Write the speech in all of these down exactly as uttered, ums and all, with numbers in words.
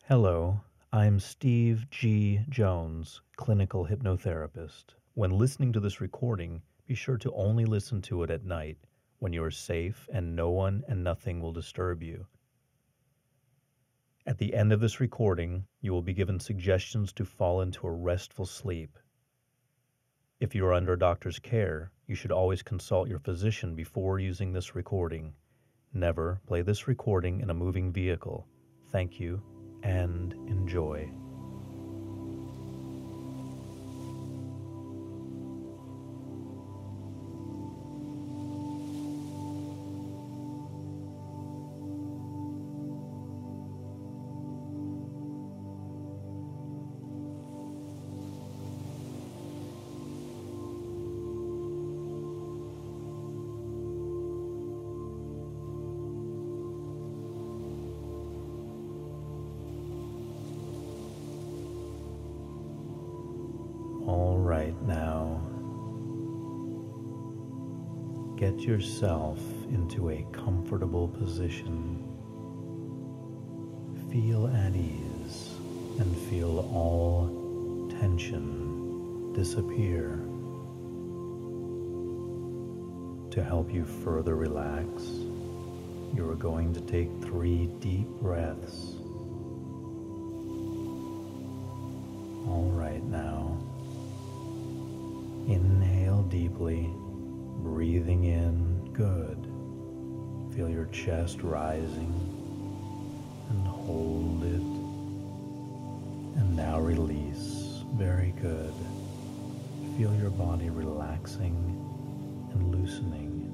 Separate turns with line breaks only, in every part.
Hello, I'm Steve G. Jones, clinical hypnotherapist. When listening to this recording, be sure to only listen to it at night when you are safe and no one and nothing will disturb you. At the end of this recording, you will be given suggestions to fall into a restful sleep. If you are under a doctor's care, you should always consult your physician before using this recording. Never play this recording in a moving vehicle. Thank you and enjoy. All right, now get yourself into a comfortable position. Feel at ease and feel all tension disappear. To help you further relax, you are going to take three deep breaths. All right, now. Inhale deeply, breathing in, good. Feel your chest rising, and hold it. And now release, very good. Feel your body relaxing and loosening.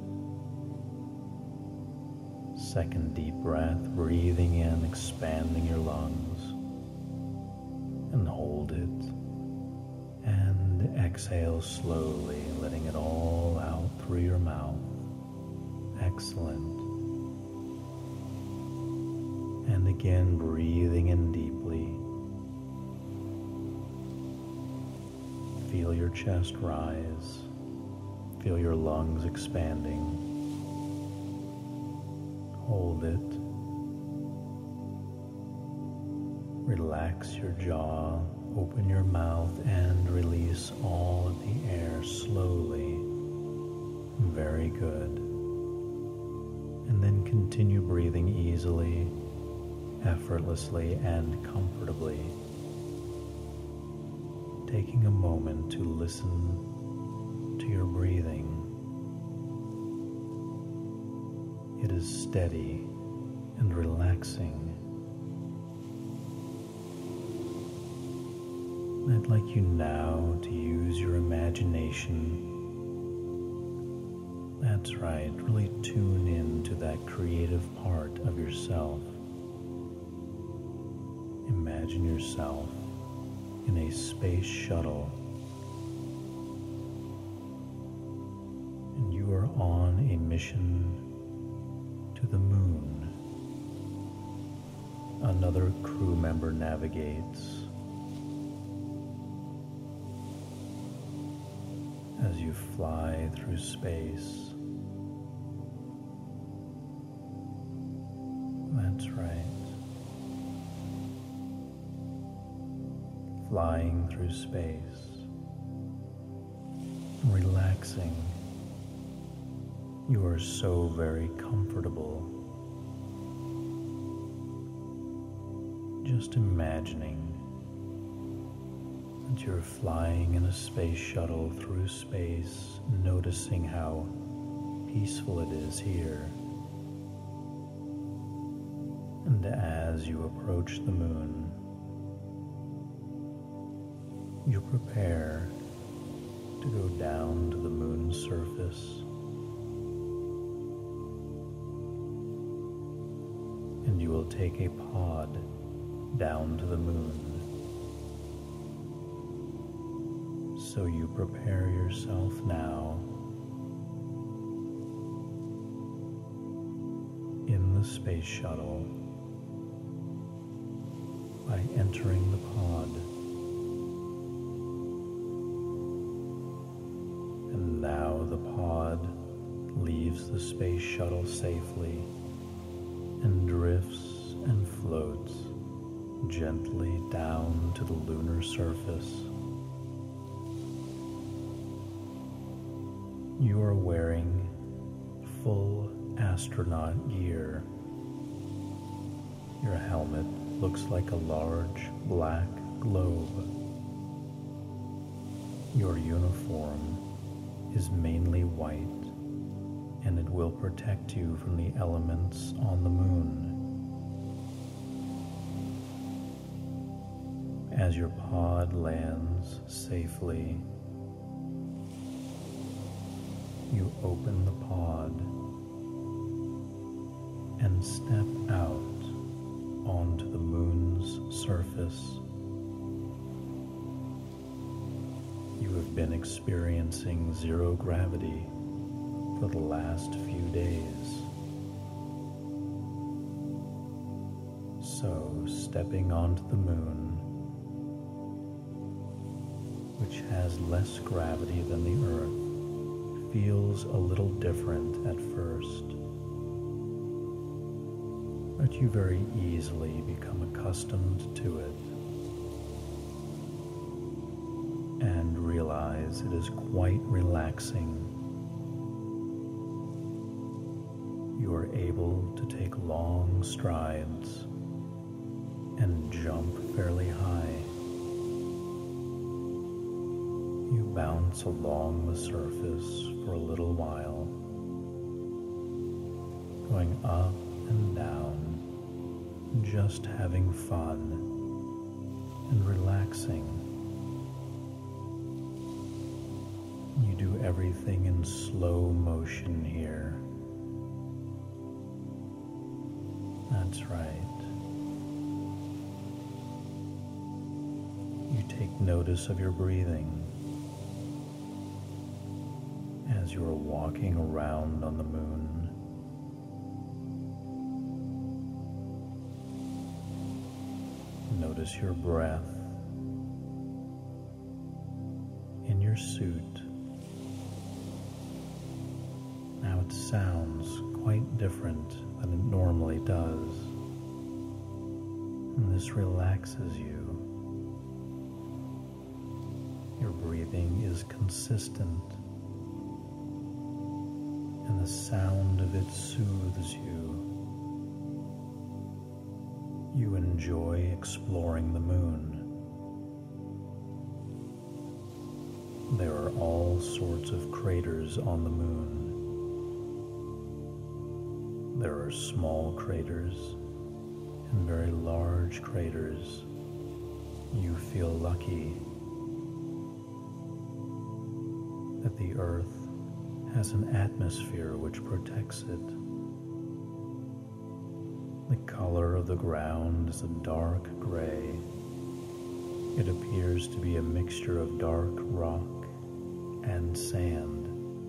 Second deep breath, breathing in, expanding your lungs, and hold it. And exhale slowly, letting it all out through your mouth. Excellent. And again, breathing in deeply. Feel your chest rise. Feel your lungs expanding. Hold it. Relax your jaw. Open your mouth and release all of the air slowly. Very good. And then continue breathing easily, effortlessly, and comfortably. Taking a moment to listen to your breathing. It is steady and relaxing. I'd like you now to use your imagination. That's right, really tune in to that creative part of yourself. Imagine yourself in a space shuttle, and you are on a mission to the moon. Another crew member navigates. As you fly through space. That's right. Flying through space. Relaxing. You are so very comfortable. Just imagining that you're flying in a space shuttle through space, noticing how peaceful it is here. And as you approach the moon, you prepare to go down to the moon's surface. And you will take a pod down to the moon. So you prepare yourself now in the space shuttle by entering the pod. And now the pod leaves the space shuttle safely and drifts and floats gently down to the lunar surface. You are wearing full astronaut gear. Your helmet looks like a large black globe. Your uniform is mainly white, and it will protect you from the elements on the moon. As your pod lands safely, you open the pod and step out onto the moon's surface. You have been experiencing zero gravity for the last few days. So, stepping onto the moon, which has less gravity than the Earth, feels a little different at first, but you very easily become accustomed to it and realize it is quite relaxing. You are able to take long strides and jump fairly high. You bounce along the surface for a little while, going up and down, just having fun and relaxing. You do everything in slow motion here. That's right. You take notice of your breathing as you are walking around on the moon. Notice your breath in your suit. Now it sounds quite different than it normally does, and this relaxes you. Your breathing is consistent, and the sound of it soothes you. You enjoy exploring the moon. There are all sorts of craters on the moon. There are small craters and very large craters. You feel lucky that the Earth has an atmosphere which protects it. The color of the ground is a dark gray. It appears to be a mixture of dark rock and sand.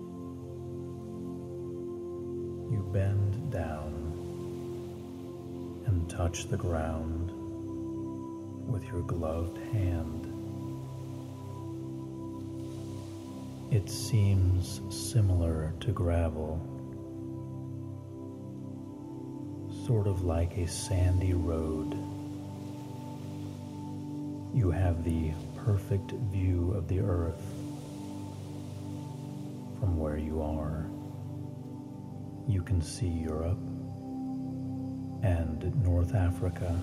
You bend down and touch the ground with your gloved hand. It seems similar to gravel, sort of like a sandy road. You have the perfect view of the Earth from where you are. You can see Europe and North Africa.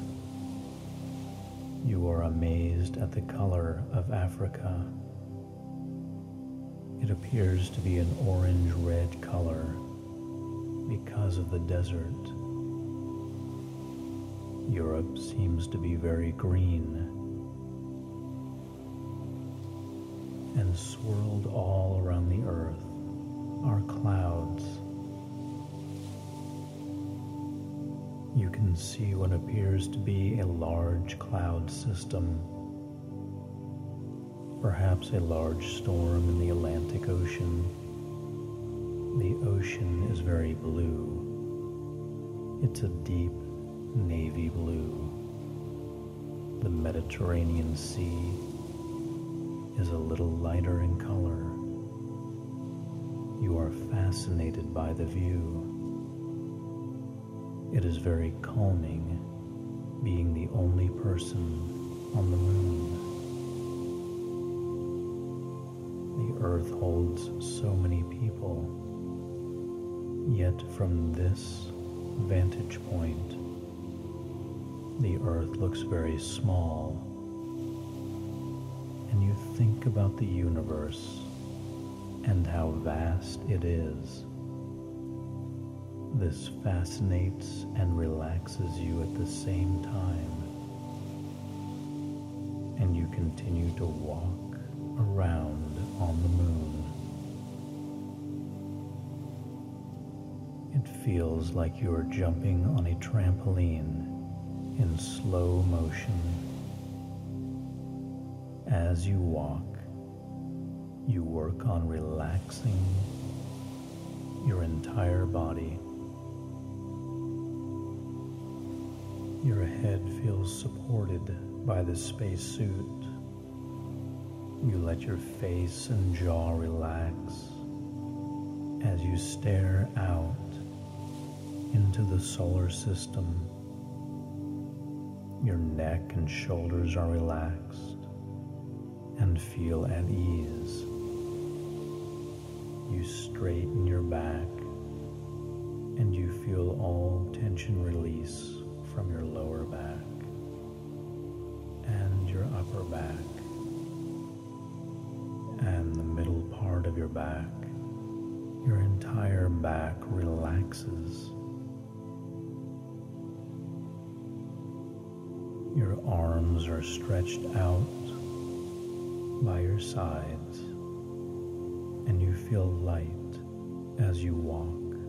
You are amazed at the color of Africa. It appears to be an orange-red color because of the desert. Europe seems to be very green, and swirled all around the Earth are clouds. You can see what appears to be a large cloud system, perhaps a large storm in the Atlantic Ocean. The ocean is very blue. It's a deep navy blue. The Mediterranean Sea is a little lighter in color. You are fascinated by the view. It is very calming being the only person on the moon. The Earth holds so many people, yet from this vantage point, the Earth looks very small, and you think about the universe and how vast it is. This fascinates and relaxes you at the same time, and you continue to walk around on the moon. It feels like you are jumping on a trampoline in slow motion. As you walk, you work on relaxing your entire body. Your head feels supported by the spacesuit. You let your face and jaw relax as you stare out into the solar system. Your neck and shoulders are relaxed and feel at ease. You straighten your back and you feel all tension release from your lower back and your upper back and the middle part of your back. Your entire back relaxes. Your arms are stretched out by your sides, and you feel light as you walk.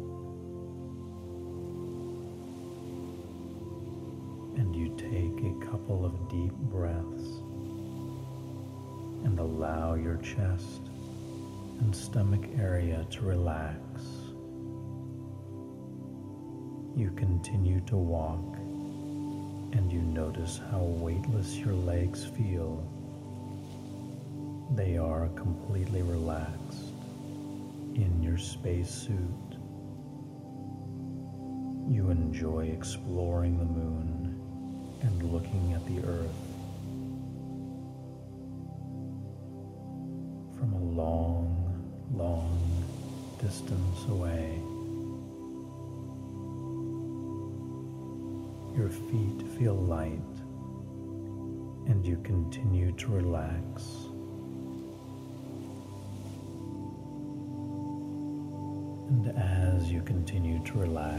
And you take a couple of deep breaths and allow your chest and stomach area to relax. You continue to walk, and you notice how weightless your legs feel. They are completely relaxed in your spacesuit. You enjoy exploring the moon and looking at the Earth from a long, long distance away. Your feet feel light, and you continue to relax. And as you continue to relax,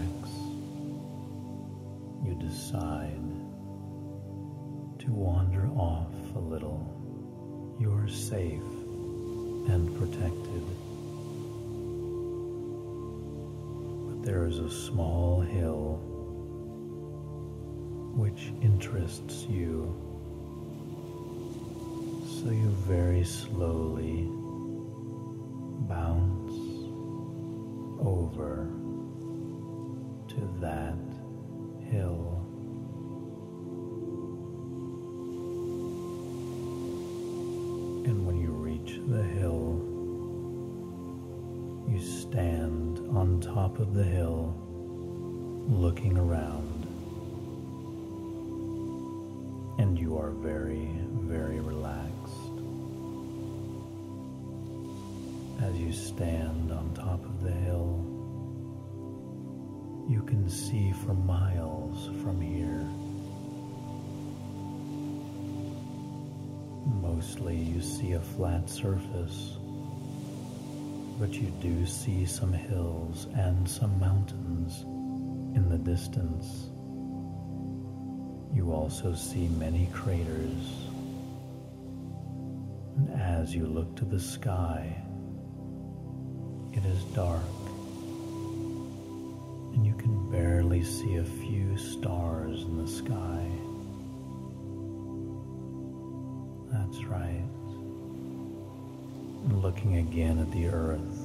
you decide to wander off a little. You are safe and protected. But there is a small hill which interests you, so you very slowly bounce over to that hill. And when you reach the hill, you stand on top of the hill, looking around. And you are very, very relaxed. As you stand on top of the hill, you can see for miles from here. Mostly you see a flat surface, but you do see some hills and some mountains in the distance. You also see many craters, and as you look to the sky, it is dark, and you can barely see a few stars in the sky. That's right. And looking again at the Earth,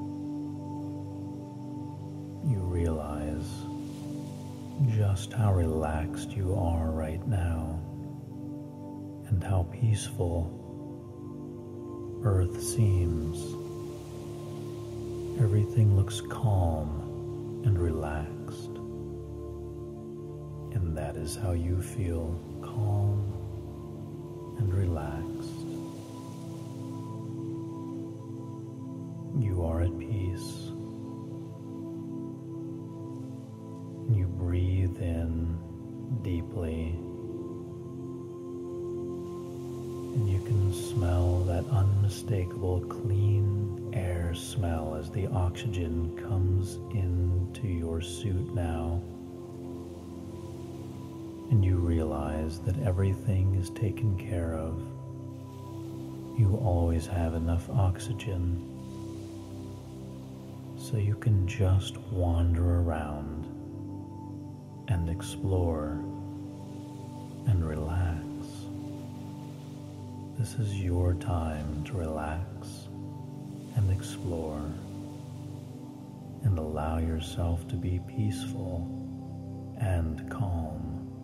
you realize just how relaxed you are right now, and how peaceful Earth seems. Everything looks calm and relaxed. And And that is how you feel calm and relaxed. You are at peace. You breathe in deeply, and you can smell that unmistakable clean air smell as the oxygen comes into your suit now. And you realize that everything is taken care of. You always have enough oxygen, so you can just wander around and explore and relax. This is your time to relax and explore and allow yourself to be peaceful and calm.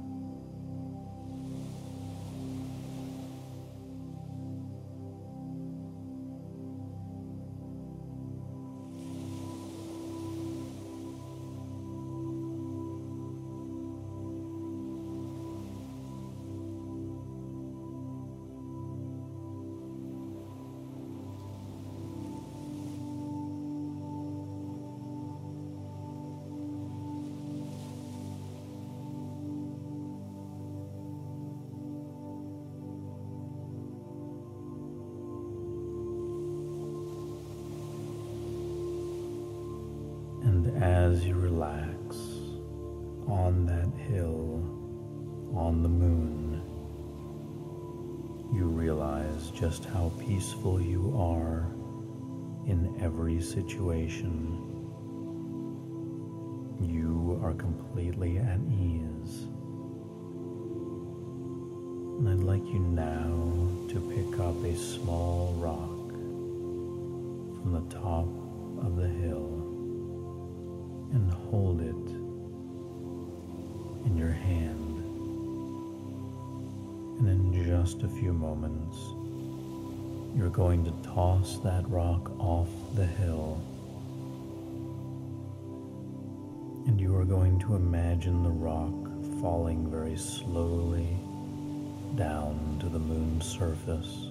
And as you relax on that hill, on the moon, you realize just how peaceful you are in every situation. You are completely at ease. And I'd like you now to pick up a small rock from the top of the hill and hold it in your hand. And in just a few moments, you're going to toss that rock off the hill. And you are going to imagine the rock falling very slowly down to the moon's surface.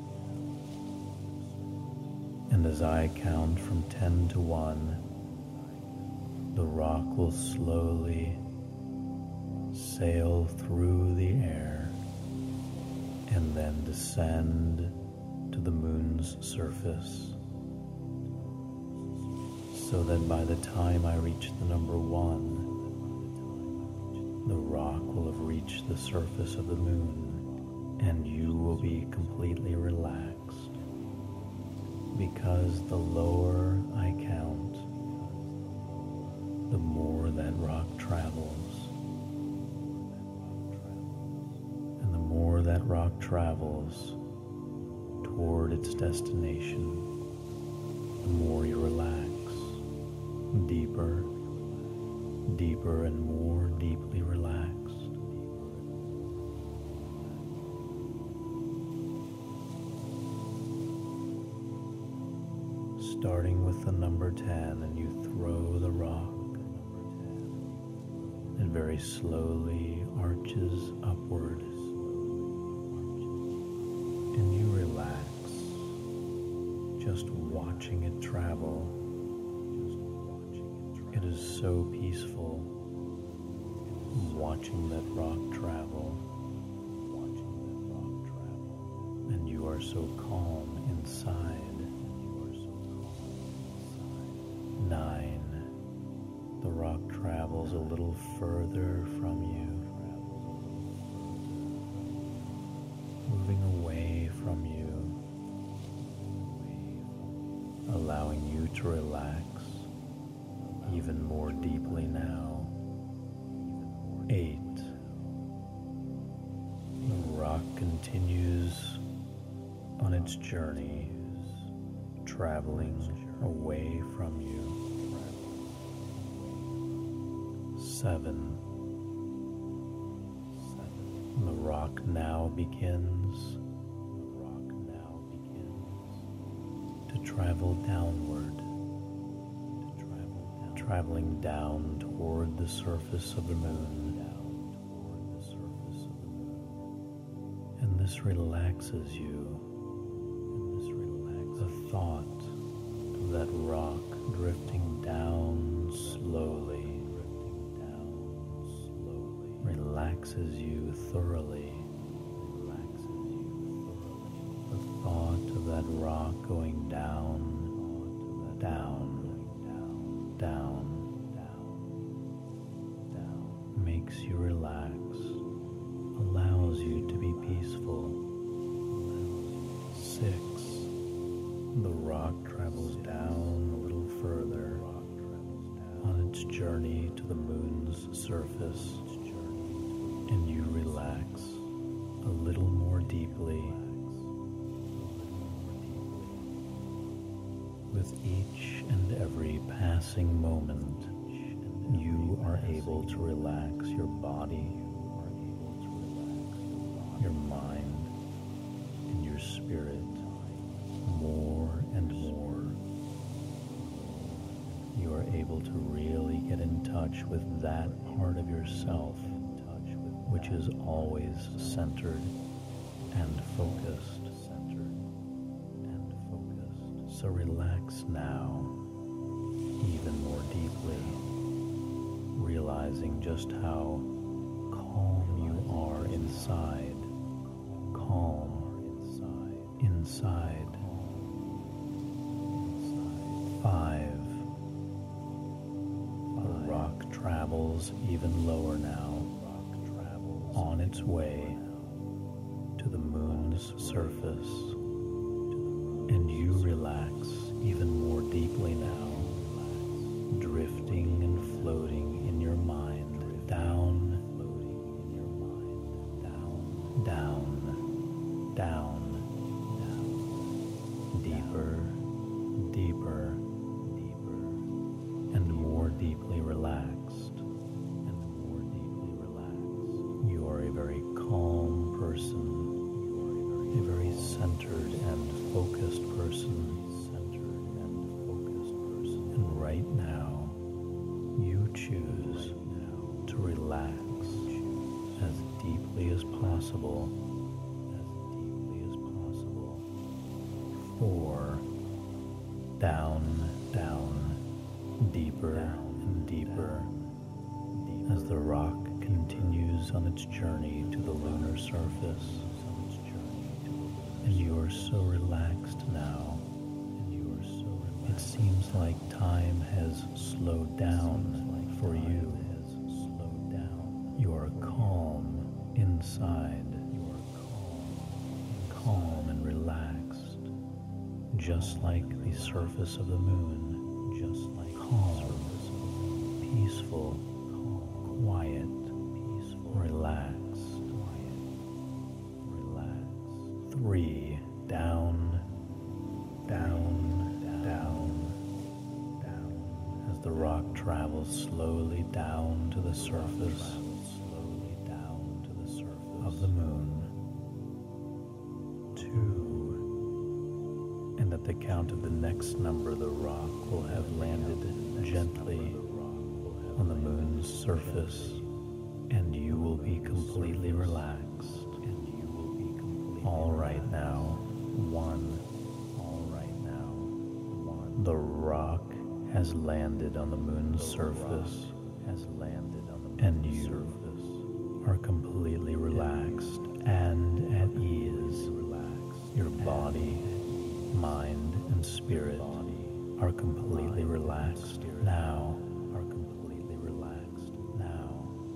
And as I count from ten to one, the rock will slowly sail through the air and then descend to the moon's surface, so that by the time I reach the number one, the rock will have reached the surface of the moon, and you will be completely relaxed, because the lower I count, the more that rock travels. And the more that rock travels toward its destination, the more you relax, deeper, deeper and more deeply relaxed. Starting with the number ten, and you throw the rock. It very slowly arches upward, and you relax, just watching it travel. It is so peaceful, watching that rock travel, and you are so calm inside. Nine. The rock travels a little further from you, moving away from you, allowing you to relax even more deeply now. Eight. The rock continues on its journey, traveling away from you. Seven. The rock now begins to travel downward, traveling down toward the surface of the moon. this relaxes you. And this relaxes the thought of that rock drifting down slowly, drifting down slowly, relaxes you thoroughly. Relaxes you thoroughly. The thought of that rock going down, down, down, down, down, makes you relax, allows you to be peaceful. Six, the rock travels down a little further on its journey to the moon's surface, and you relax a little more deeply. With each and every passing moment, you are able to relax your body, your mind, and your spirit more and more. You are able to really get in touch with that part of yourself which is always centered and focused. So relax now, even more deeply, realizing just how calm you are inside, calm inside. Five, the rock travels even lower now, on its way to the moon's surface. And you relax even more deeply now, drifting and floating in your mind, down, down, down, down, deeper, deeper, deeper, and more deeply relaxed, and more deeply relaxed. You are a very calm person, a very centered and focused person, centered and focused person. And right now, you choose to relax as deeply as possible, as deeply as possible. Four, down, down, deeper and deeper, as the rock continues on its journey to the lunar surface. And you are so relaxed now. And you are so relaxed. It seems like time has slowed down for you. You are calm inside. You are calm, calm and relaxed, just like the surface of the moon. Just like calm, peaceful, quiet, peaceful, relaxed. Three, down, down, down, down, as the rock travels slowly down to the surface, slowly down to the surface of the moon. Two, and at the count of the next number, the rock will have landed gently on the moon's surface, and you will be completely relaxed. All right now, one. All right now, one. The rock has landed on the moon's surface, has landed on the moon's and you surface. Are completely relaxed and at ease. Your body, mind, and spirit are completely relaxed now. Are completely relaxed now.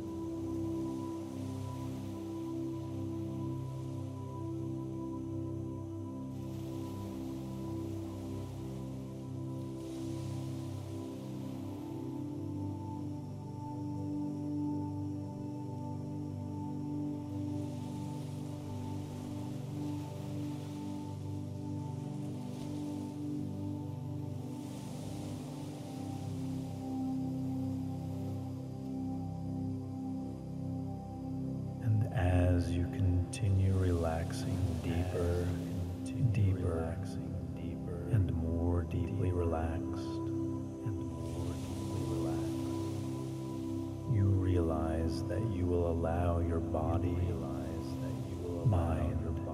As you continue relaxing deeper, deeper, and more deeply relaxed, and more deeply relaxed, you realize that you will allow your body, mind,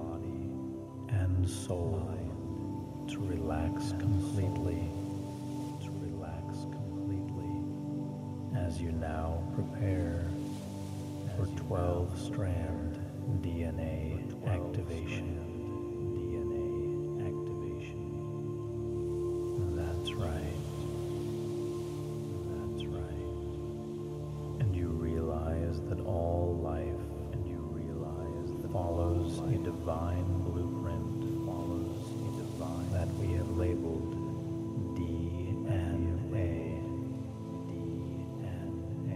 and soul to relax completely, to relax completely, as you now prepare for twelve strand D N A activation. D N A activation. That's right. That's right. And you realize that all life, and you realize that follows a divine blueprint, follows a divine that we have labeled D N A. D N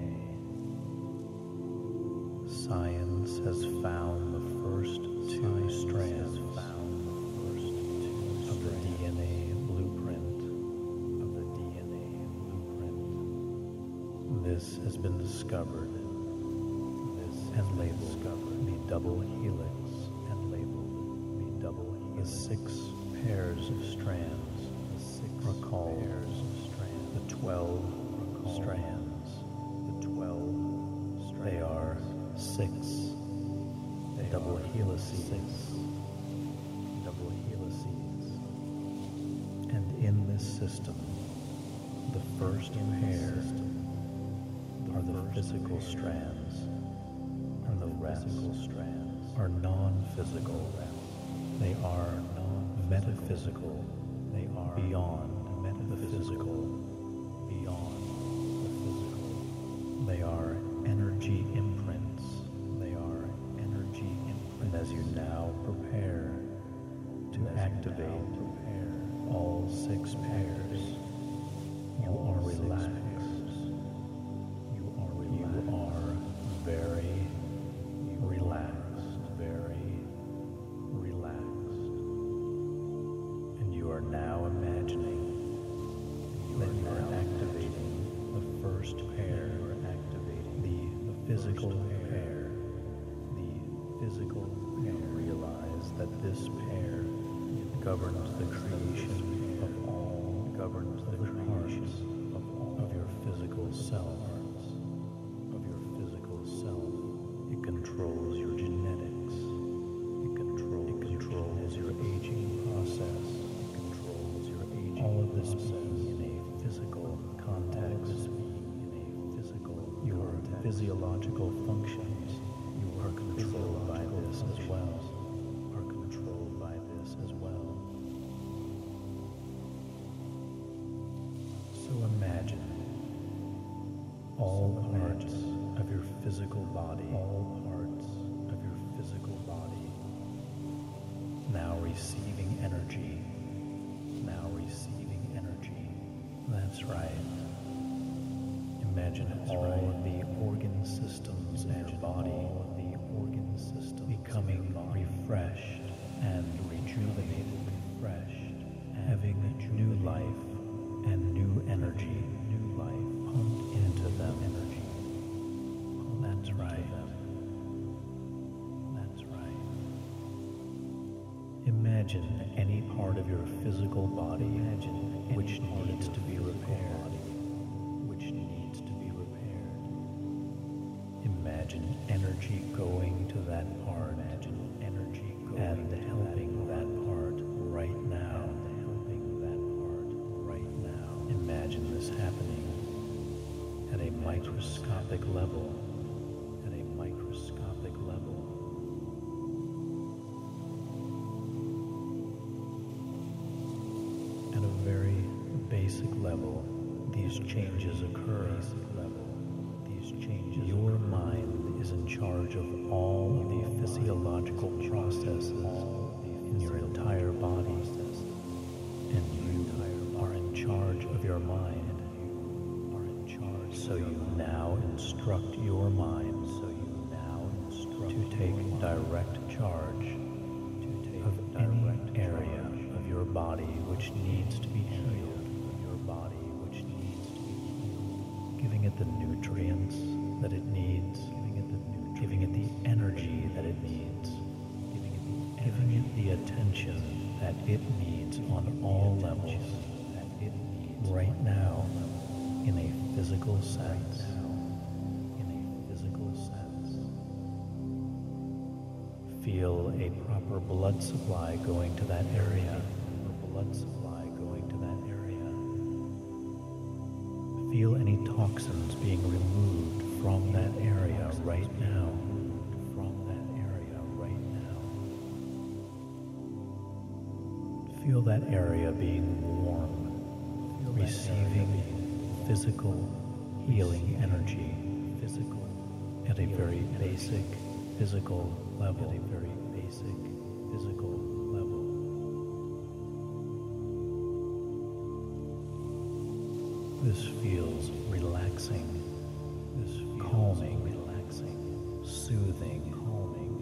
A. Science has found the first two strands found the first two of the D N A blueprint of the D N A blueprint. This has been discovered. This and labeled the double helix and labeled the double helix. The six pairs of strands. The six recall pairs of strands. The twelve strands. The twelve strands. They are six. They double helices. Six double helices. And in this system, the first pair are the physical strands, and the rest are non-physical. They are metaphysical. They are beyond the physical. Beyond the physical. They are energy imprints. They are energy imprints. And as you now prepare to activate all six pairs, you are relaxed. You are relaxed. You are very relaxed. Very relaxed. And you are now imagining that you are activating the first pair. You are activating the, the physical pair. The physical pair. You realize that this pair governs the creation of all, governs the creation of all of your physical self. Of your physical self. It controls your genetics. It controls, it controls your aging process. It controls your aging all of this being in a physical context. In a physical your physiological functions. You are controlled by this as well. Are controlled by this as well. So imagine all parts of your physical body, all parts of your physical body, now receiving energy, now receiving energy. That's right. Imagine all of the organ systems in your body, all of the organ systems becoming refreshed and rejuvenated, refreshed, having new life and new energy, new life pumped into them. Energy. Oh, that's right. That's right. Imagine any part of your physical body, imagine which needs to be repaired, which needs to be repaired. Imagine energy going to that part, imagine energy going and helping that part right now, helping that part right now. Imagine this happening at a microscopic level, at a microscopic level. At a very basic level, these changes occur. These changes Your mind is in charge of all of the physiological processes in your entire body, and you are in charge of your mind. So you now instruct your mind, so you now instruct to take direct charge of any area of your body which needs to be healed, your body which needs to be healed, giving it the nutrients that it needs, giving it the nutrients, giving it the energy that it needs, giving it the, giving it the attention that it needs on all levels, that it needs right now. In a physical sense, in a physical sense, Feel a proper blood supply going to that area. Blood supply going to that area. Feel any toxins being removed from that area right now. From that area right now. Feel that area being warm, receiving physical healing energy, physical at a very basic physical level, at a very basic physical level. This feels relaxing, this feels calming, relaxing, soothing, calming,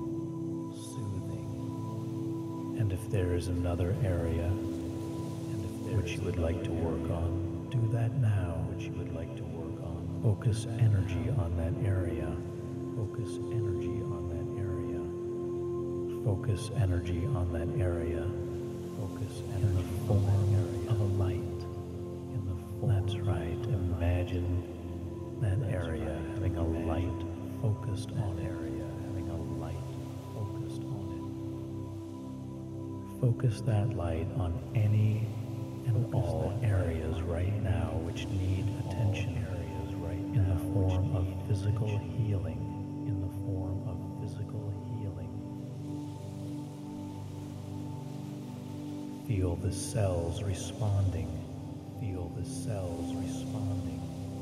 soothing. And if there is another area and if there which you would like to work on, do that now, which you would like to work on. Focus energy on that area. Focus energy on that area. Focus energy on that area. Focus energy in the form of a light. In the form That's right. Imagine that area having a light focused on area, having a light focused on it. Focus that light on any and all areas right now which need attention areas right in the form of physical healing. In the form of physical healing. Feel the cells responding. Feel the cells responding.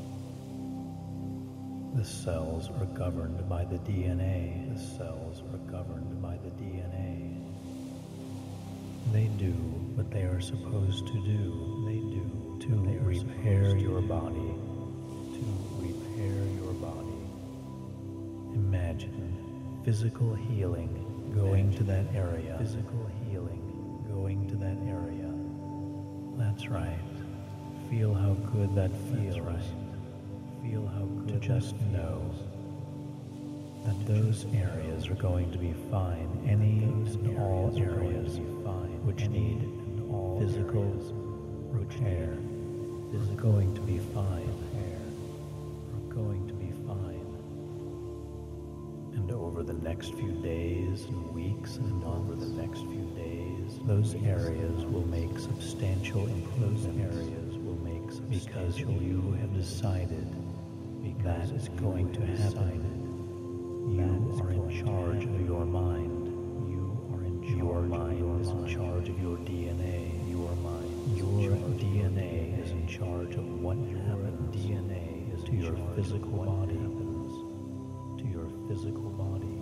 The cells are governed by the D N A. The cells are governed by the D N A. They do what they are supposed to do. They do to repair your body. To repair your body. Imagine physical healing going to that area. Physical healing going to that area. That's right. Feel how good that feels. Right. Feel how good to just know that those areas are going to be fine. Any and all areas which need physical repair are going to be fine. Are going to be fine. And over the next few days and weeks and over the next few days, those areas will make substantial improvements. Those areas will make substantial because you have decided that is going to happen. You are in charge of your mind. You are in charge. Your mind is in charge of your D N A. Your mind. Your D N A is in charge of what happens. D N A is to your physical body. To your physical body.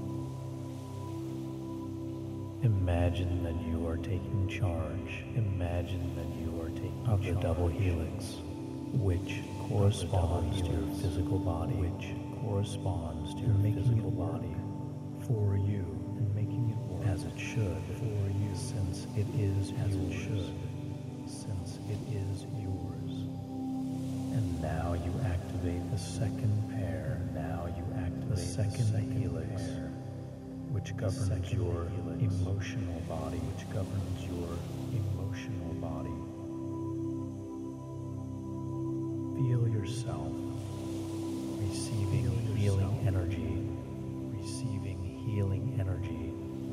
Imagine that you are taking charge. Imagine that you are taking of the double helix, which corresponds to your physical body. Which corresponds to your physical body for you and making it work as it should for you, since it is as it should, since it is yours. And now you activate the second pair. Now you activate the second, the second helix, pair, which governs your helix. Emotional body, which governs your emotional body. Feel yourself receiving healing energy, receiving healing energy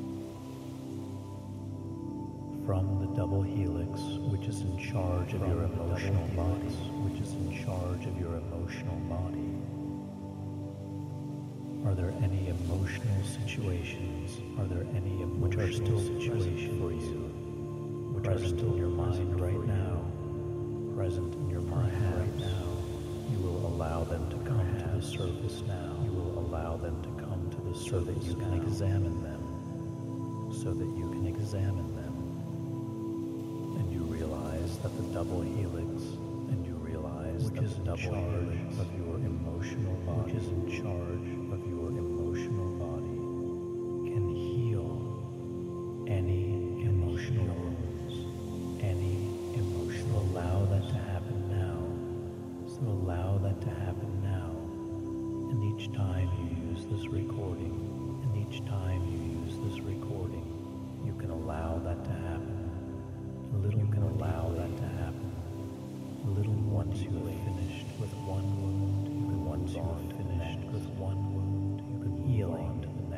from the double helix, which is in charge of your emotional body, which is in charge of your emotional body. Are there any emotional situations? Are there any which are still situations for you, which are still in your mind right now? Present in your mind right now. You will allow them to come to the surface now. You will allow them to come to the surface so that you can examine them. So that you can examine them. And you realize that the double helix, and you realize which that is the double helix of your emotional body, which is in charge of your emotional body, can heal any emotional wounds, any emotional. Allow that to happen now. So allow that to happen now. And each time you use this recording, and each time you use this recording, you can allow that to happen. A little you can allow that to happen. A little once you have finished with one wound, you can once you have finished with one wound, you can heal on to the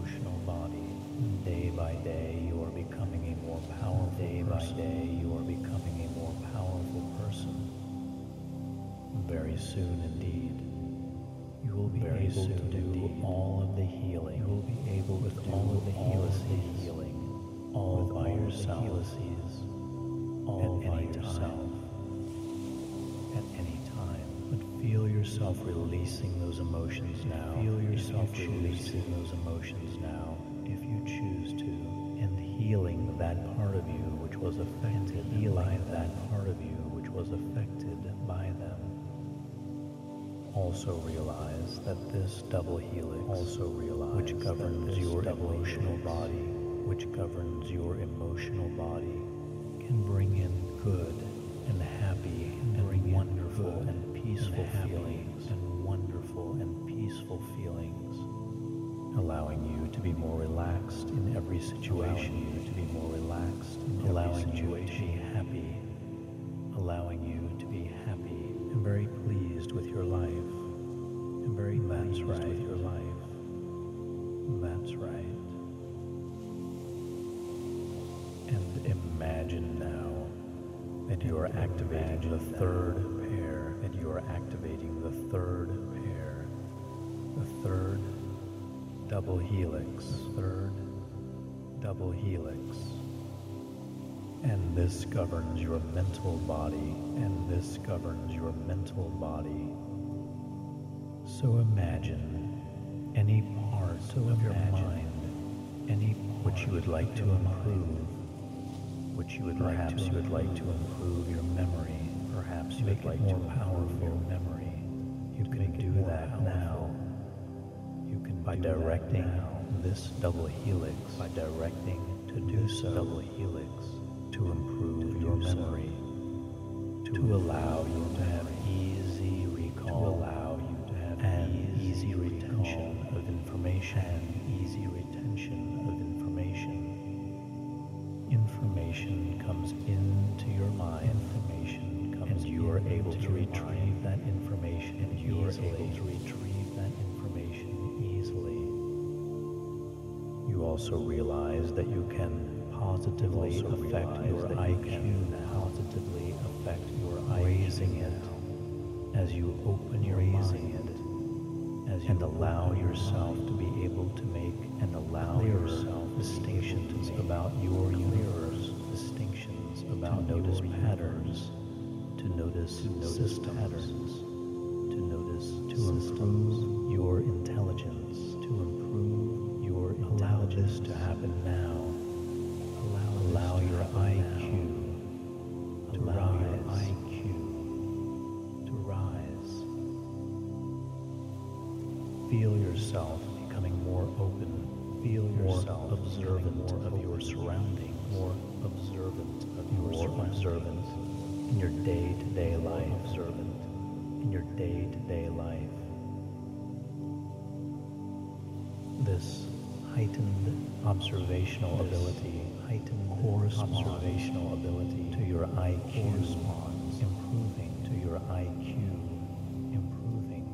emotional body. Day by day, you are becoming a more powerful person. Day by day, you are becoming a more powerful person. Very soon indeed, you will be Very able to do indeed. all of the healing. You will be able with to all of the helices, healing, all by yourself, all by yourself, at any time. But feel yourself releasing those emotions now. Feel yourself releasing those emotions now, if you choose to, and healing that part of you which was affected, healing that part of you which was affected by them. Also realize that this double helix, also realize which governs your emotional body, which governs your emotional body, can bring in good and happy and wonderful and peaceful feelings and wonderful and peaceful feelings, allowing you to be more relaxed in every situation, you to be more relaxed, allowing you to be happy, allowing you to be happy and very pleased with your life, and very that's right with your life. That's right. And imagine now that you are activating the third pair, that you are activating the third pair, the third double helix, the third double helix. And this governs your mental body, and this governs your mental body. So imagine any part of your mind, any which you would like to improve, which you would perhaps like to, you would like to improve your memory, perhaps you would like to powerful your memory. You can do that now. You can by directing this double helix, by directing to do so double helix to improve your memory, to allow you to have easy recall, to allow you to have and easy retention of information, and easy retention of information. Information comes into your mind, information comes, and you are able to retrieve that information, and you are able to retrieve that information easily. You also realize that you can positively affect your I Q now, positively affect your I Q, raising it as you open your mind, as you and allow yourself to be able to make and allow yourself distinctions about your universe, distinctions about to notice patterns, to notice system patterns, to notice to improve your intelligence, to improve your intelligence. Allow this to happen now. Allow your I Q to allow your I Q to rise. Feel yourself becoming more open. Feel yourself more observant of your surroundings, more observant of your surroundings, observant in your day-to-day life, observant in your day-to-day life. This heightened observational this ability, heightened observational ability to your I Q, improving to your I Q, improving.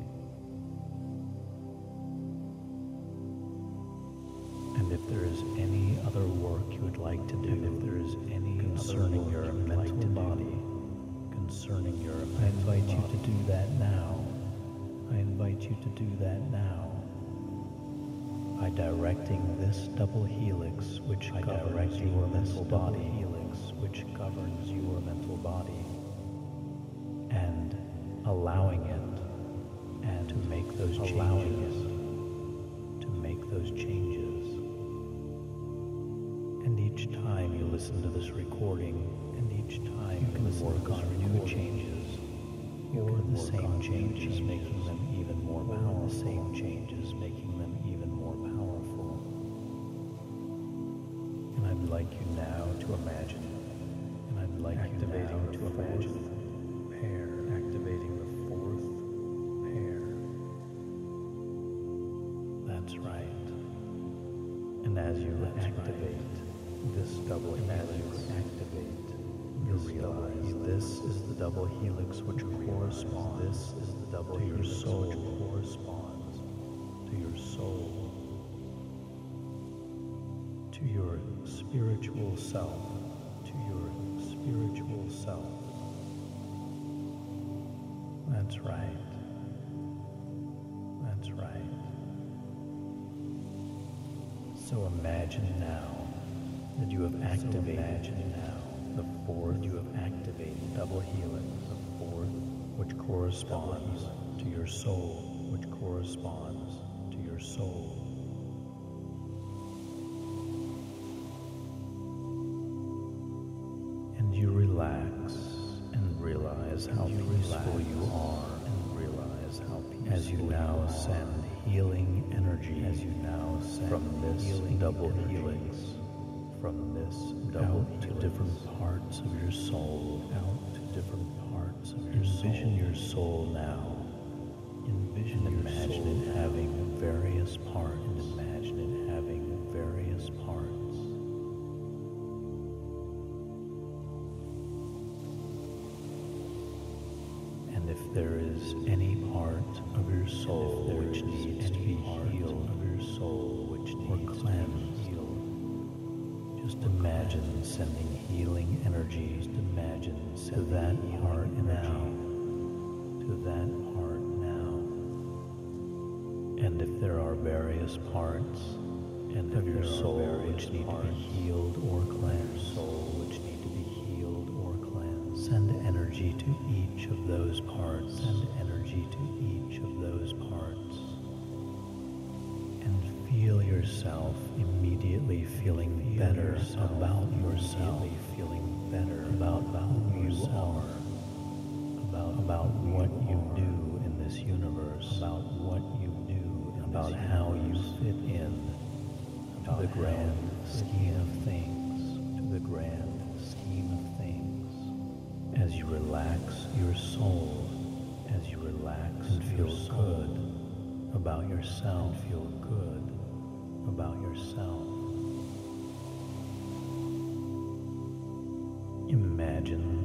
And if there is any other work you would like to do, if there is any concerning your mental body, concerning your, I invite you to do that now. I invite you to do that now. By directing this double helix, which governs your mental body, helix, which governs your mental body, and allowing it, and to make those changes, to make those changes. And each time you listen to this recording, and each time you can work on new changes, or the same changes, making them even more powerful, the same changes, making them even more powerful. And I'd like you now to imagine, and I'd like activating you now to imagine pair, activating the fourth pair. That's right. And as you That's activate right. this double and helix, as you activate, you realize this is the double helix which corresponds. This is the double to your soul, which corresponds to your soul. spiritual self, to your spiritual self. That's right. That's right. So imagine now that you have activated so imagine now the fourth, you have activated double helix, the fourth, which corresponds to your soul, which corresponds to your soul. And you relax and realize how peaceful you are, and realize how peaceful as you now send healing energy, as you now send from this double helix, from this double out to different parts of your soul, out to different parts of your soul. Envision your soul now. Envision, imagine it having various parts. And imagine it having various parts. And if there is any part of your soul which needs to be healed, of your soul which needs to be healed, just imagine sending healing energy. Just imagine to that part now, to that part now. And if there are various parts and of your soul which need to be healed or cleansed, soul which need to be healed or cleansed, send energy to each of those parts. Send energy to each of those parts. And feel yourself immediately feeling better about yourself, feeling better about who you are, about, about what you do in this universe, about what you do, about how you fit in to the grand scheme of things, to the grand scheme of things. As you relax your soul, as you relax and feel good about yourself, feel good about yourself. Imagine,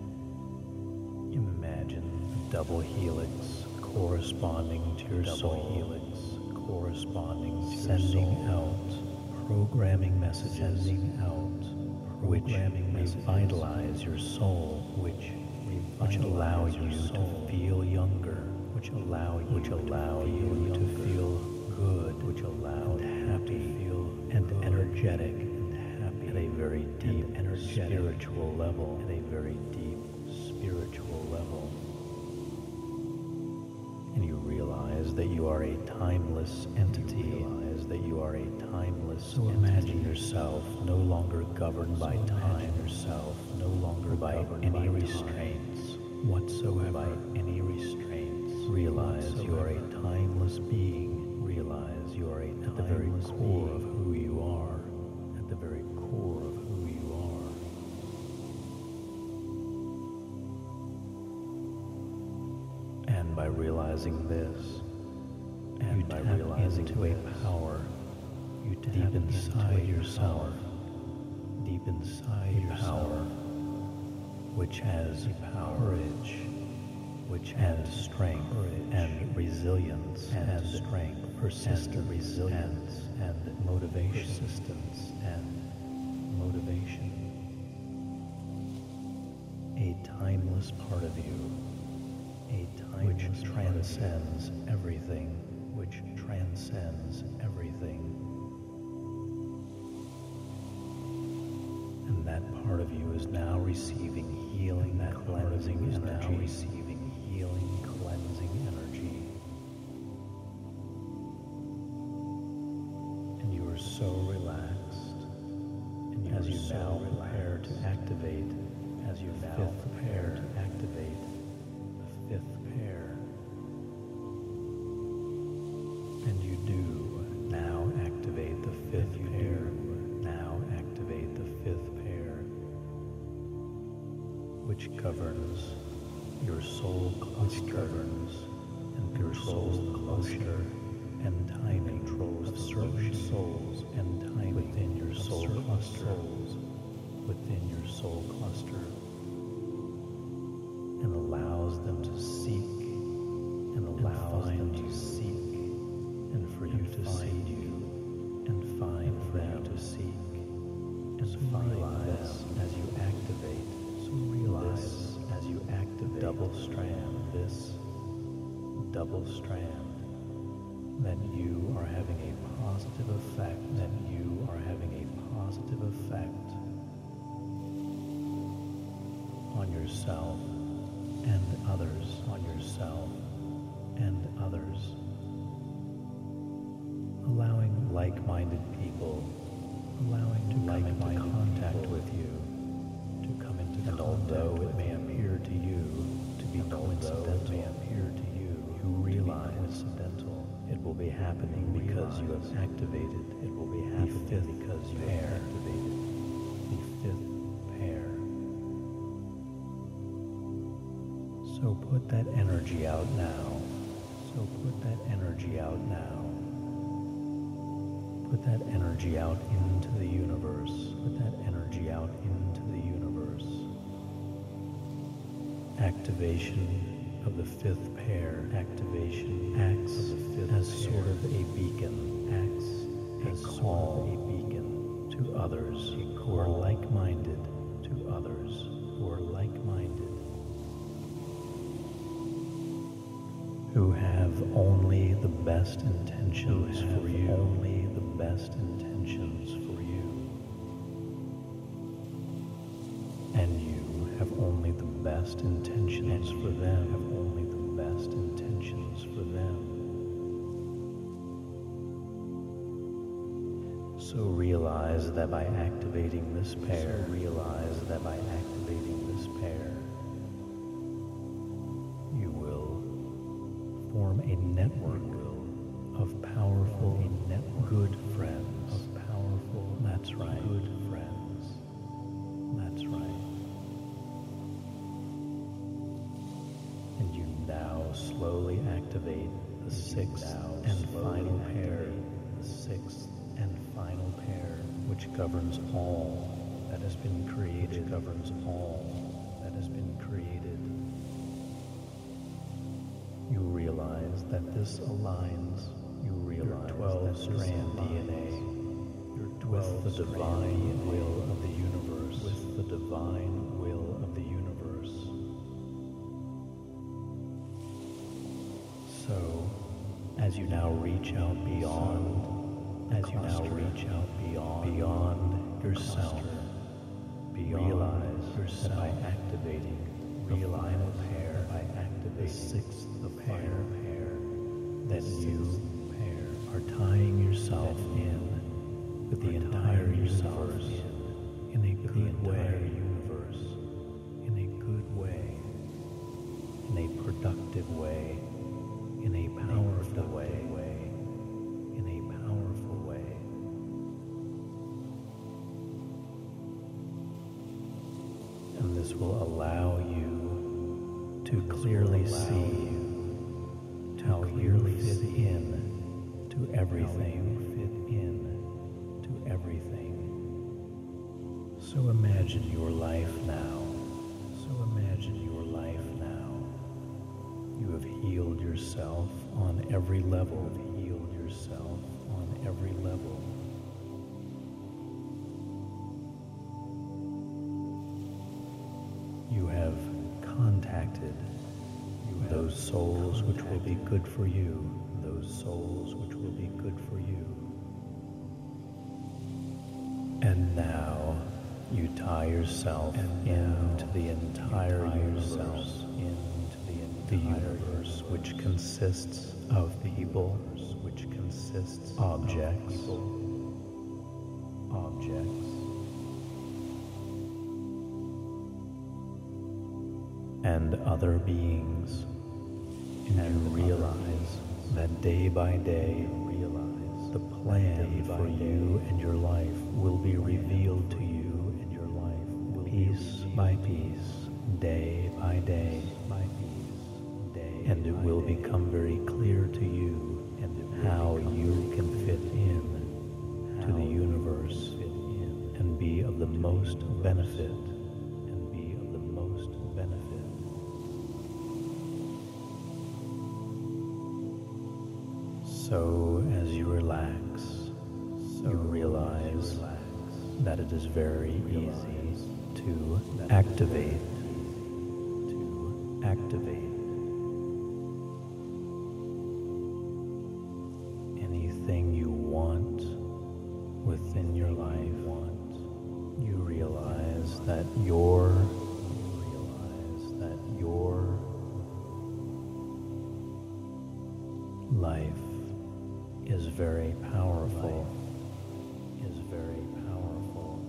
imagine a double helix corresponding to your soul, helix corresponding to sending out programming messages, sending out which revitalize your soul, which which allow you to feel younger, which allow you which allow you to feel good, which allow and happy, feel and energetic and happy at a very deep spiritual level, at a very deep spiritual level. And you realize that you are a timeless entity, realize that you are a timeless so entity. Imagine yourself no longer governed so by time, yourself no longer by any restraints whatsoever, by any restraints. Realize whatsoever. You are a timeless being. Realize you are a at the very core being. Of who you are, at the very core of who you are. And by realizing this, and you by realizing into a power, you deep inside yourself, deep inside your power, which has courage, which has strength and resilience and strength, persistent resilience and motivation, persistence and motivation. A timeless part of you, a timeless which transcends everything, which transcends everything. And that part of you is now receiving healing, that cleansing energy, now receiving healing, cleansing energy. And you are so relaxed, and you as you so now relaxed. Prepare to activate, as you now prepare to activate the fifth pair. And you do now activate the fifth pair. Now activate the fifth pair, which governs your soul cluster, which governs and your soul cluster and timing controls of certain souls and timing within your soul cluster, souls within your soul cluster, and allows them to seek, and allows them to seek, and for you to see you, and find for you to seek, double strand, this double strand, then you are having a positive effect, then you are having a positive effect on yourself and others, on yourself and others, allowing like-minded people, allowing to come into contact with you, to come into and although it may appear to you to be coincidental, may appear to you, you realize coincidental, it will be happening because you have activated, it will be happening because you have activated the fifth pair. So put that energy out now. So put that energy out now. Put that energy out into the universe. Put that energy out into the universe. Activation of the fifth pair. Activation acts of the fifth as pair. Sort of a beacon. Acts as call a beacon to others who are like-minded. To others who are like-minded. Who have only the best intentions for you. Only the best intentions for you. And you have only the best intentions for them. Have only the best intentions for them. So realize that by activating this pair, so realize that by activating this pair, form a network of powerful, a network, good friends, of powerful, that's right, good friends, that's right. And you now slowly activate the sixth and final pair, the sixth and final pair, which governs all that has been created, governs all that has been created. You realize that this aligns, you realize your twelve-strand D N A, your twelve with the divine will of the universe, with the divine will of the universe. So, as you now reach out beyond, as you now reach out beyond, beyond yourself, realize yourself by activating the final pair, by activating the sixth pair, pair, that you pair are tying yourself in with the entire universe in a good way, universe in a good way, in a productive way, in a powerful way, in a powerful way. And this will allow you to clearly see how you fit in to everything, fit in to everything. So imagine your life now. So imagine your life now. You have healed yourself on every level. You have healed yourself on every level. You have contacted those souls which will be good for you, those souls which will be good for you. And now you tie yourself into the entire universe, into the entire universe, which consists of people, which consists objects, objects, and other beings. And you realize that day by day, realize the plan for you and your life will be revealed to you and your life piece by piece, day by day, by piece, day, and it will become very clear to you and how you can fit in to the universe and be of the most benefit. So as you relax, you realize that it is very easy to activate, to activate anything you want within your life. You realize that your you realize that your life is very powerful, is very powerful,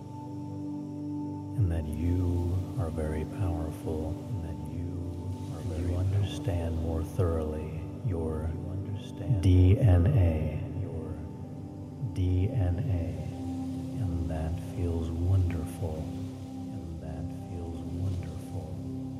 and that you are very powerful, and that you are very you understand more thoroughly your D N A, your D N A, and that feels wonderful, and that feels wonderful.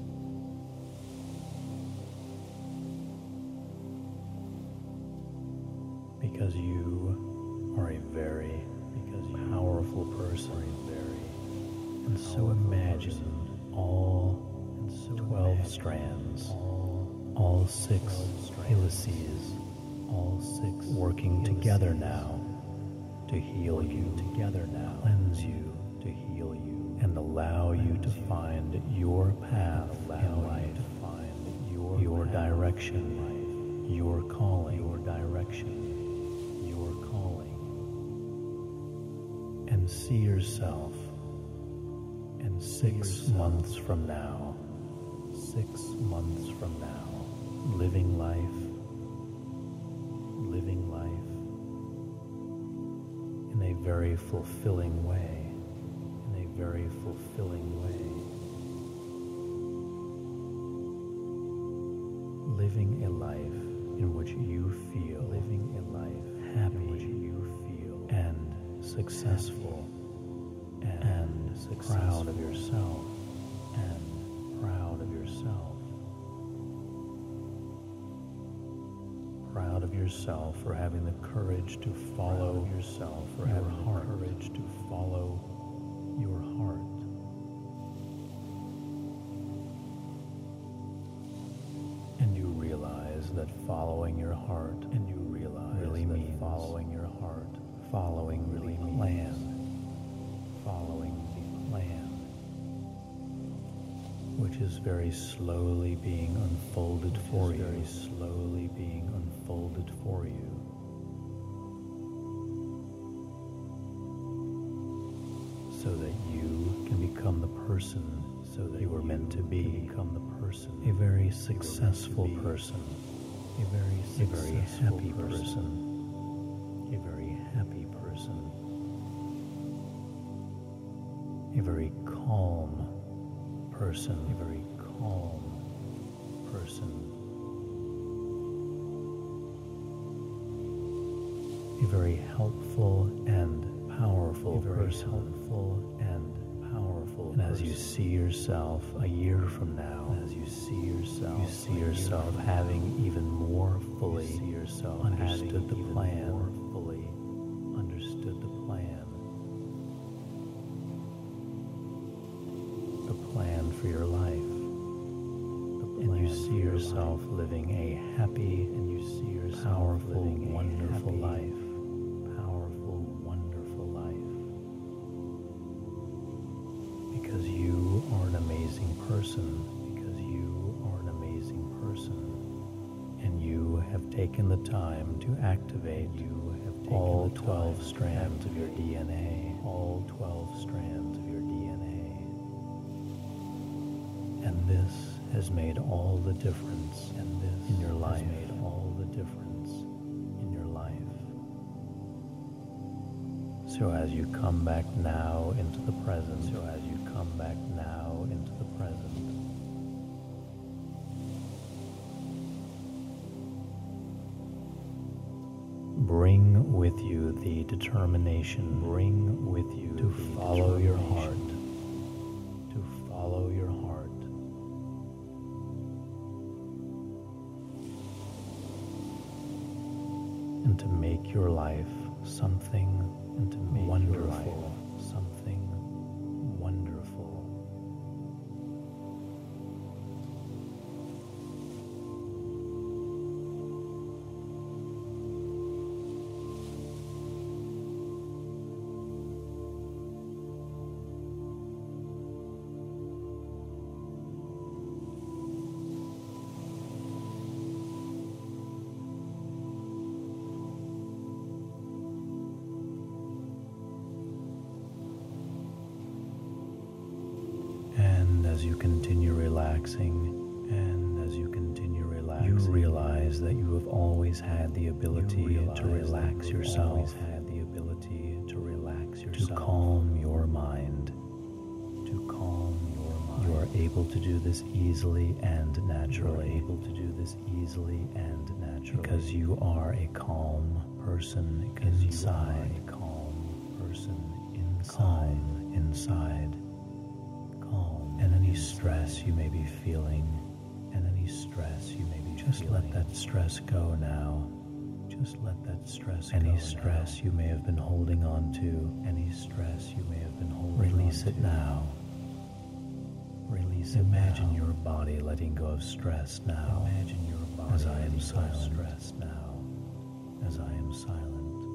Because you are a very, because you powerful person, a very, and so imagine all and so twelve imagine strands, all, all six helices, all six working helices together now to heal you, together now, cleanse you, to heal you, and allow you to find your path in life, to find your your direction, life, your calling, your direction. And see yourself in six months from now, six months from now, living life, living life in a very fulfilling way, in a very fulfilling way, living a life in which you feel, living a life happy, in which you feel, and successful, and, and successful, proud of yourself, and proud of yourself, proud of yourself for having the courage to follow yourself, for having the courage to follow your heart. And you realize that following your heart, and you realize really means following your heart, following really the plan, following the plan, which is very slowly being unfolded for you, very slowly being unfolded for you. So that you can become the person, so that you were meant to be, become the person, a very successful person, a very, a very happy person. A very happy person, a very calm person, a very calm person, a very helpful and powerful person, helpful and powerful. And as you see yourself a year from now, as you see yourself, you see yourself having even more fully see yourself understood the plan. Understood the plan, the plan for your life, and you see yourself living a happy, and you see yourself powerful, living a wonderful life, powerful, wonderful life, because you are an amazing person, because you are an amazing person, and you have taken the time to activate you. All twelve strands of your D N A, all twelve strands of your D N A. And this has made all the difference, and this in your life has made all the difference in your life. So as you come back now into the present, so as you come back now into the present, bring with you the determination, bring with you to follow your heart, to follow your heart, and to make your life something, and to make wonderful, your life something wonderful. as you continue relaxing, and as you continue relaxing, you realize that you have always had the ability to relax yourself, always had the ability to relax yourself, to calm your mind, to calm your mind. You are able to do this easily and naturally. You are able to do this easily and naturally because you are a calm person because inside. You are a calm person inside. Calm inside. Calm. And any stress you may be feeling, and any stress you may be just feeling, let that stress go now. Just let that stress go. Any stress you may have been holding on to, any stress you may have been holding on to, release it now. Release it. Imagine your body letting go of stress now. Imagine your body as I am silent. Stress now. As I am silent.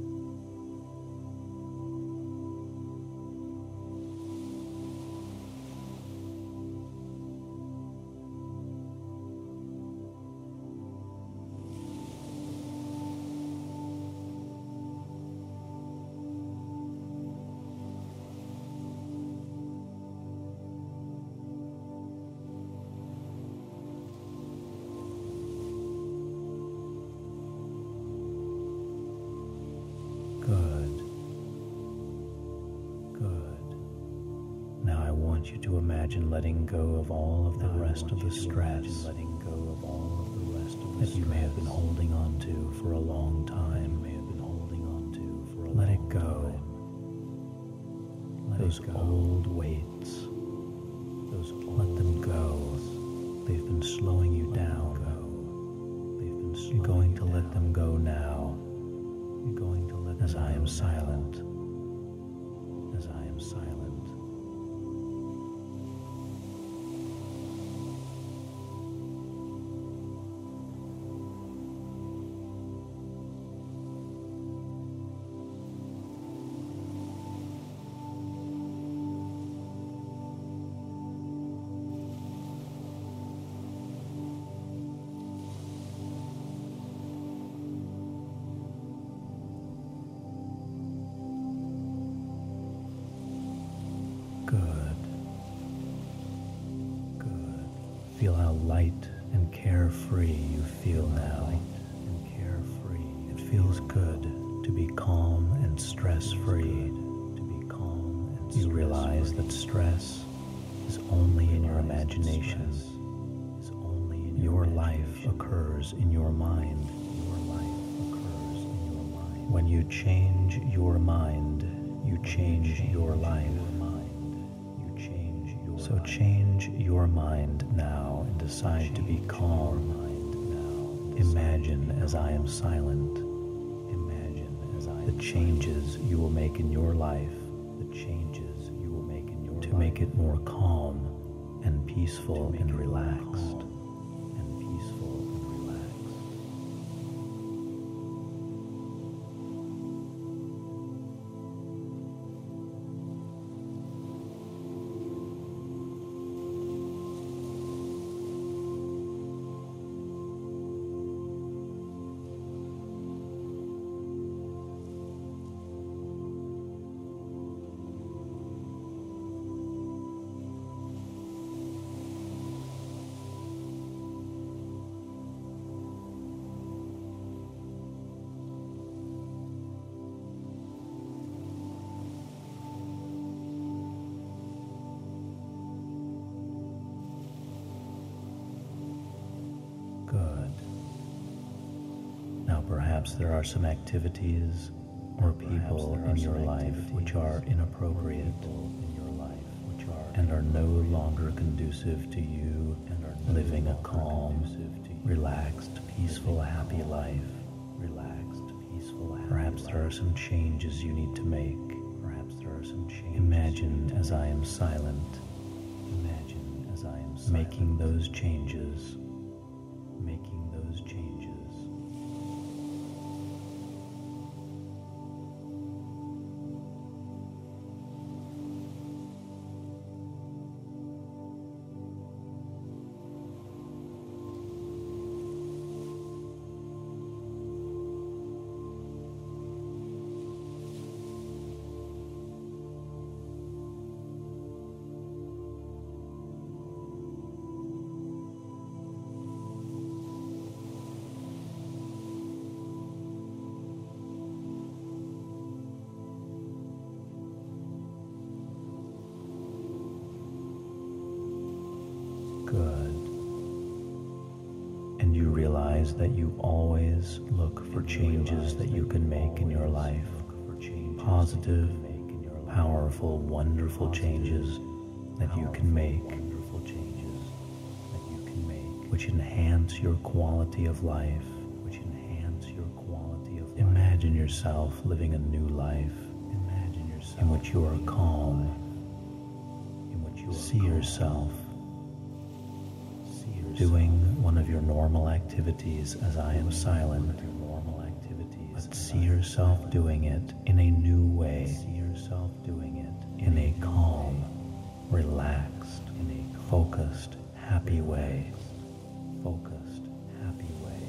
You to imagine letting go of all of the now rest of the stress letting go of all of the rest of the that you may have been holding on to for a long time. You may have been holding on to for a let long it go. Time. Let those it go. Old weights. Those old let them go. They've been slowing you let down. Go. They've been slowing You're going to down. Let them go now. You're going to let as them I am go silent. Now. As I am silent. Feel how light and carefree you feel now. Light and carefree. It feels good to be calm and stress-free. To be calm and you realize that stress is only in your imagination. Is only in your life occurs in your mind. Your life occurs in your mind. When you change your mind, you change your life. So change your mind now and decide to be calm. Imagine as I am silent. Imagine as I the changes you will make in your life. The changes you will make in your life to make it more calm and peaceful and relaxed. And peaceful and relaxed. Perhaps there are some activities or people in your life which are inappropriate in your life which are and are no longer conducive to you and are living a calm, relaxed, peaceful, happy life. Relaxed, peaceful, happy Perhaps there are some changes you need to make. Perhaps there are some changes. Imagine as I am silent. Imagine as I am silent. Making those changes. Making those changes. Realize that you always look for changes that you can make in your life. Positive, powerful, wonderful changes that you can make, which enhance your quality of life. Imagine yourself living a new life in which you are calm. See yourself doing one of your normal activities as I am silent, but see yourself doing it in a new way, in a calm, relaxed, focused, happy way. Focused, happy way.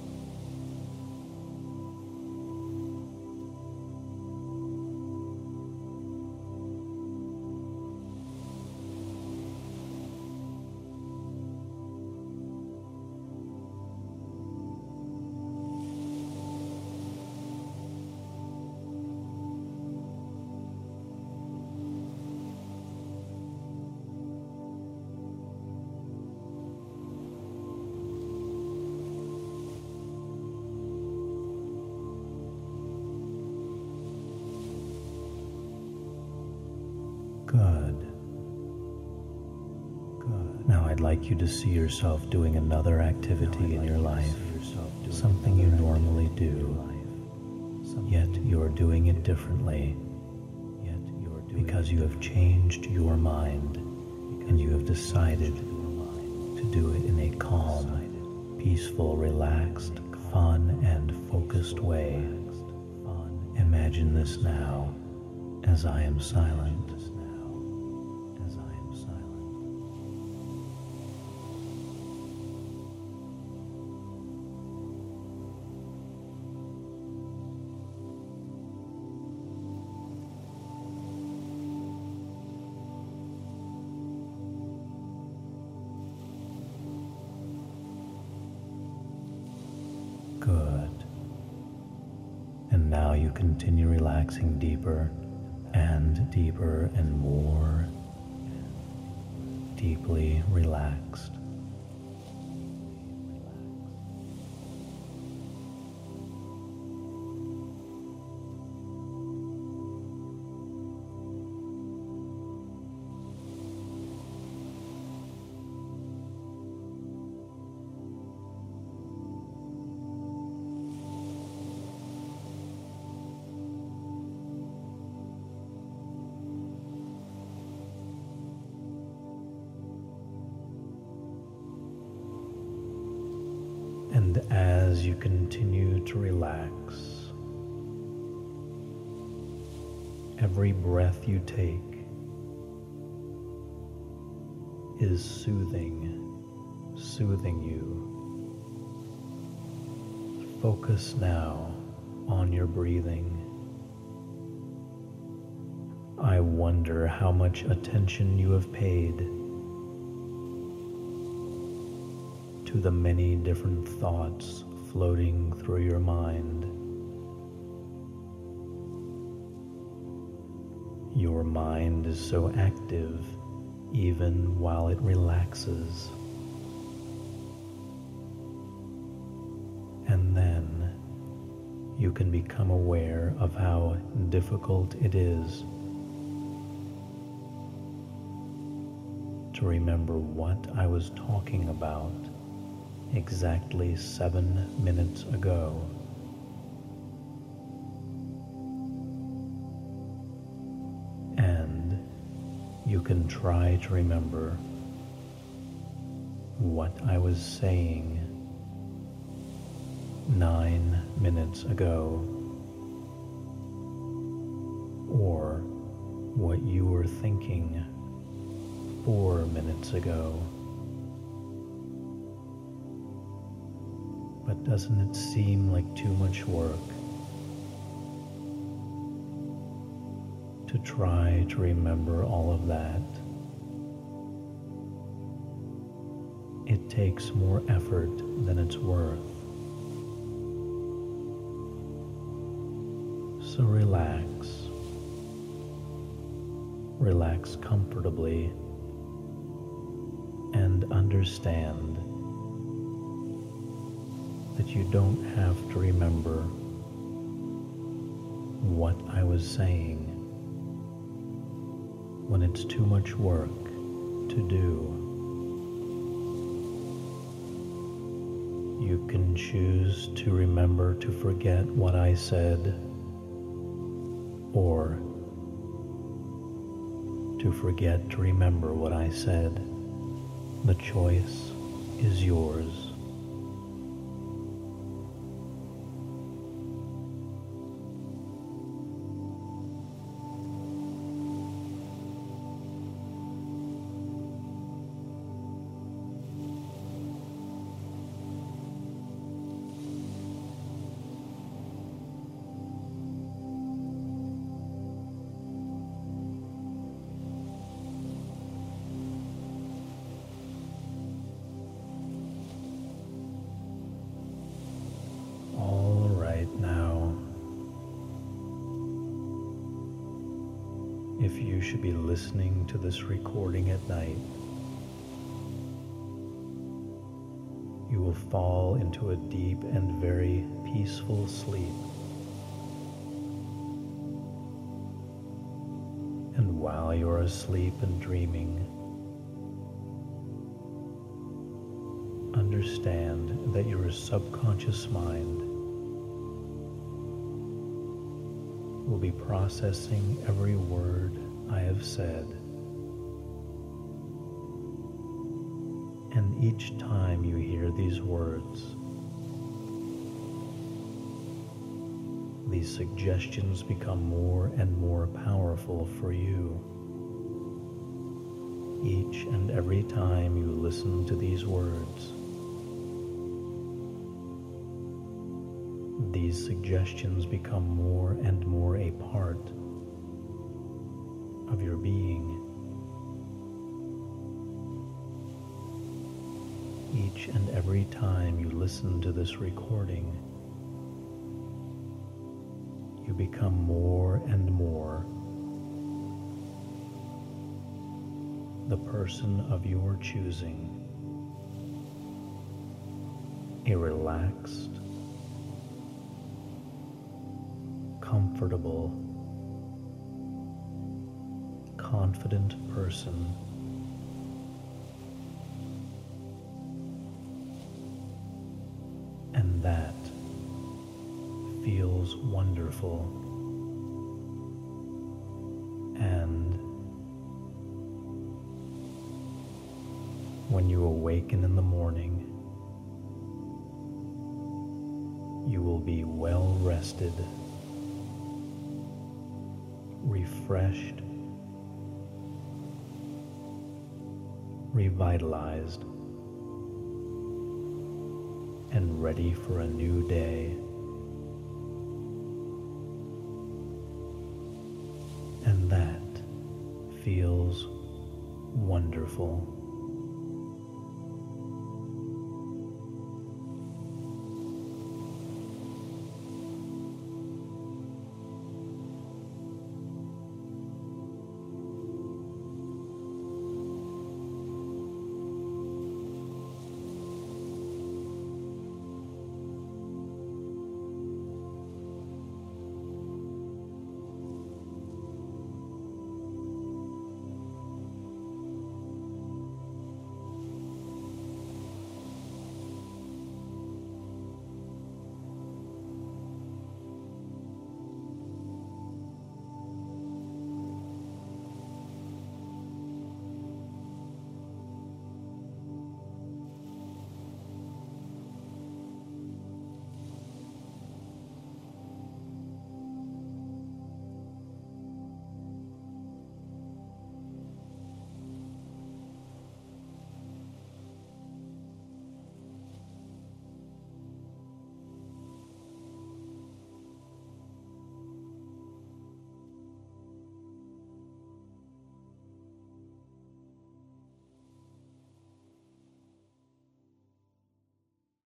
Good. Good. Now I'd like you to see yourself doing another activity in your life, something you normally do, yet you are doing it differently, because you have changed your mind and you have decided to do it in a calm, peaceful, relaxed, fun, and focused way. Imagine this now as I am silent. Good. And now you continue relaxing deeper and deeper and more deeply relaxed. And as you continue to relax, every breath you take is soothing, soothing you. Focus now on your breathing. I wonder how much attention you have paid to the many different thoughts floating through your mind. Your mind is so active even while it relaxes. And then you can become aware of how difficult it is to remember what I was talking about exactly seven minutes ago. And you can try to remember what I was saying nine minutes ago, or what you were thinking four minutes ago. But doesn't it seem like too much work to try to remember all of that? It takes more effort than it's worth. So relax. Relax comfortably and understand that you don't have to remember what I was saying when it's too much work to do. You can choose to remember to forget what I said, or to forget to remember what I said. The choice is yours. If you should be listening to this recording at night, you will fall into a deep and very peaceful sleep. And while you're asleep and dreaming, understand that your subconscious mind will be processing every word I have said. And each time you hear these words, these suggestions become more and more powerful for you. Each and every time you listen to these words, these suggestions become more and more a part of your being. Each and every time you listen to this recording, you become more and more the person of your choosing, a relaxed, comfortable, confident person and that feels wonderful. And when you awaken in the morning, you will be well rested, refreshed, revitalized, and ready for a new day. And that feels wonderful.